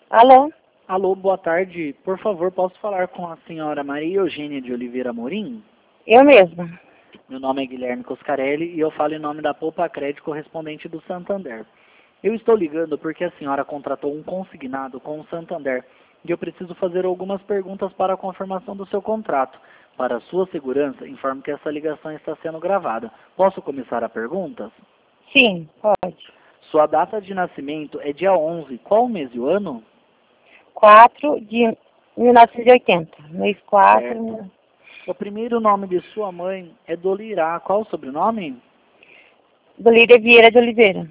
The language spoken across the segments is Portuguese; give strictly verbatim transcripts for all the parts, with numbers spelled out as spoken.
Alô? Alô, boa tarde. Por favor, posso falar com a senhora Maria Eugênia de Oliveira Amorim? Eu mesma. Meu nome é Guilherme Coscarelli e eu falo em nome da Poupa Crédito correspondente do Santander. Eu estou ligando porque a senhora contratou um consignado com o Santander e eu preciso fazer algumas perguntas para a confirmação do seu contrato. Para sua segurança, informo que essa ligação está sendo gravada. Posso começar a perguntas? Sim, pode. Sua data de nascimento é dia onze. Qual o mês e o ano? quatro de mil novecentos e oitenta. Mês quatro. Certo. O primeiro nome de sua mãe é Dolirá. Qual o sobrenome? Dolíria Vieira de Oliveira.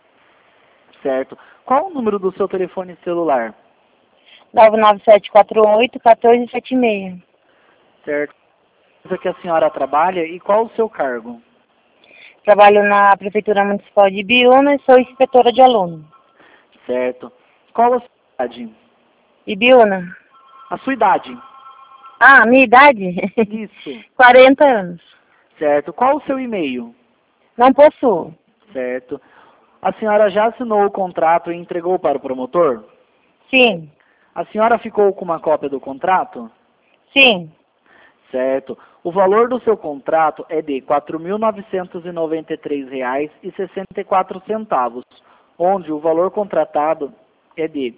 Certo. Qual o número do seu telefone celular? nove nove sete quatro oito um quatro sete seis. Certo. Que a senhora trabalha e qual o seu cargo? Trabalho na Prefeitura Municipal de Ibiúna e sou inspetora de aluno. Certo. Qual a sua idade? Ibiúna. A sua idade? Ah, minha idade? Isso. quarenta anos. Certo. Qual o seu e-mail? Não possuo. Certo. A senhora já assinou o contrato e entregou para o promotor? Sim. A senhora ficou com uma cópia do contrato? Sim. Certo. O valor do seu contrato é de quatro mil novecentos e noventa e três reais e sessenta e quatro centavos, onde o valor contratado é de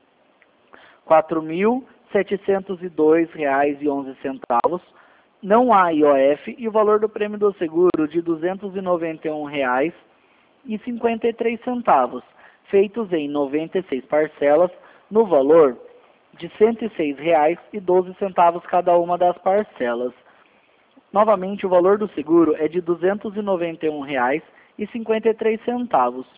quatro mil setecentos e dois reais e onze centavos. Não há I O F e o valor do prêmio do seguro de duzentos e noventa e um reais e cinquenta e três centavos, feitos em noventa e seis parcelas no valor de cento e seis reais e doze centavos cada uma das parcelas. Novamente, o valor do seguro é de duzentos e noventa e um reais e cinquenta e três centavos.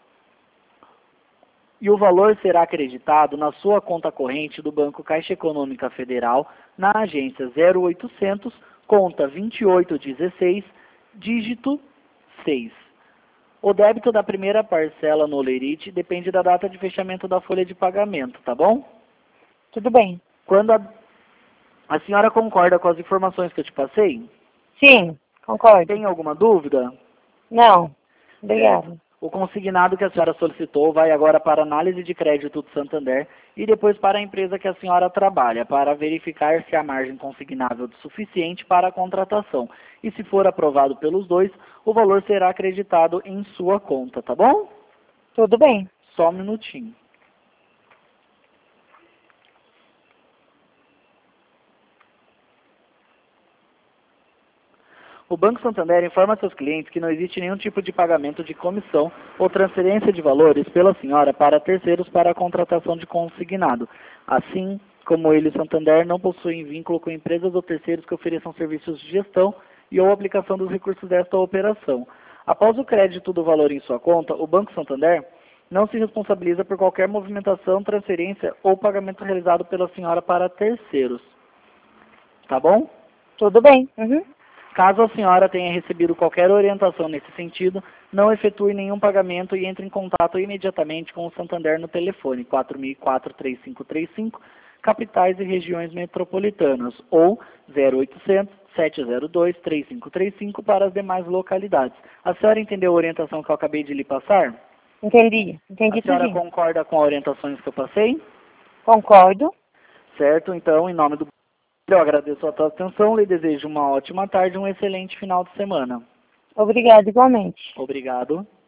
E o valor será acreditado na sua conta corrente do Banco Caixa Econômica Federal, na agência zero oitocentos, conta vinte e oito dezesseis, dígito seis. O débito da primeira parcela no Olerite depende da data de fechamento da folha de pagamento, tá bom? Tudo bem. Quando a, a senhora concorda com as informações que eu te passei? Sim, concordo. Tem alguma dúvida? Não. Obrigada. É, o consignado que a senhora solicitou vai agora para a análise de crédito do Santander e depois para a empresa que a senhora trabalha, para verificar se há margem consignável de suficiente para a contratação. E se for aprovado pelos dois, o valor será acreditado em sua conta, tá bom? Tudo bem. Só um minutinho. O Banco Santander informa seus clientes que não existe nenhum tipo de pagamento de comissão ou transferência de valores pela senhora para terceiros para a contratação de consignado. Assim como ele, Santander, não possuem vínculo com empresas ou terceiros que ofereçam serviços de gestão e ou aplicação dos recursos desta operação. Após o crédito do valor em sua conta, o Banco Santander não se responsabiliza por qualquer movimentação, transferência ou pagamento realizado pela senhora para terceiros. Tá bom? Tudo bem. Uhum. Caso a senhora tenha recebido qualquer orientação nesse sentido, não efetue nenhum pagamento e entre em contato imediatamente com o Santander no telefone quatro mil e quatro, três cinco três cinco, capitais e regiões metropolitanas, ou zero oitocentos, sete zero dois, três cinco três cinco para as demais localidades. A senhora entendeu a orientação que eu acabei de lhe passar? Entendi. Entendi A senhora tudinho. concorda com as orientações que eu passei? Concordo. Certo, então, em nome do... Eu agradeço a tua atenção, lhe desejo uma ótima tarde e um excelente final de semana. Obrigada igualmente. Obrigado.